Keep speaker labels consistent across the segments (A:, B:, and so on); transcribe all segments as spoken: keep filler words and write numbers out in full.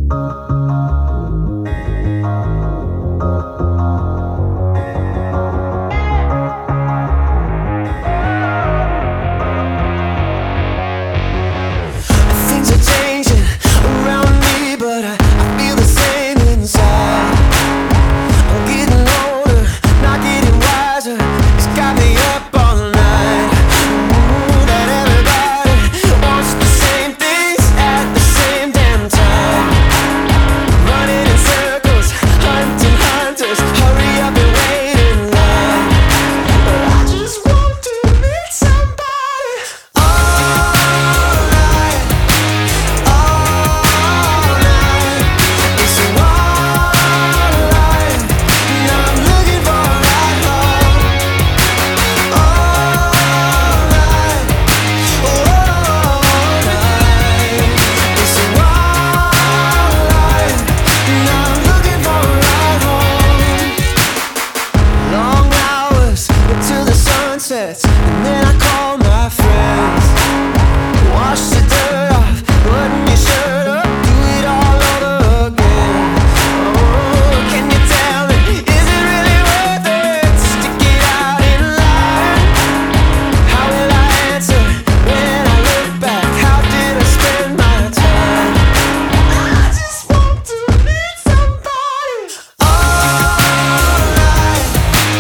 A: And then I call my friends, wash the dirt off, button your shirt up, do it all over again. Oh, can you tell me, is it really worth it to stick it out in line? How will I answer when I look back? How did I spend my time? I just want to meet somebody. All night,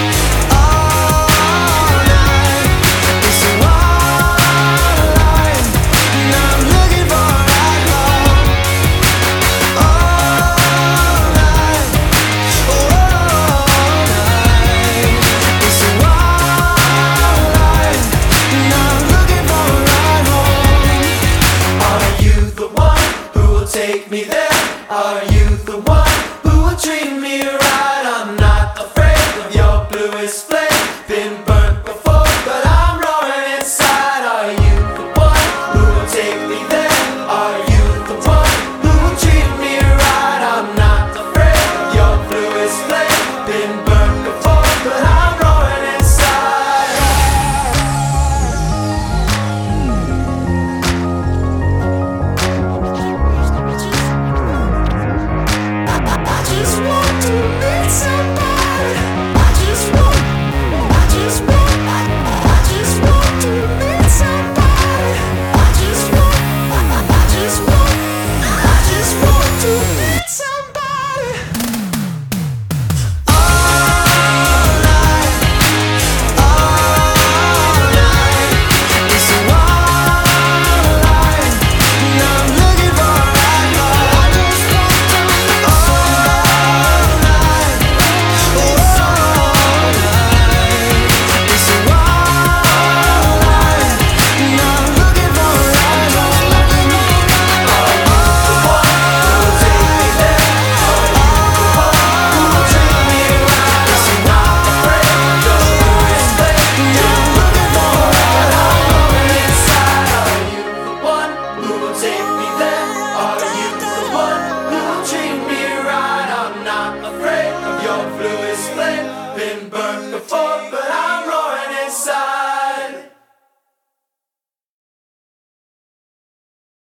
A: all night. It's a wild life, and I'm looking for a ride home. All night, all night. It's a wild life, and I'm looking for a ride home. Are you the one who will take me there? Are you the one who will treat me right? I'm not afraid of your bluest flame.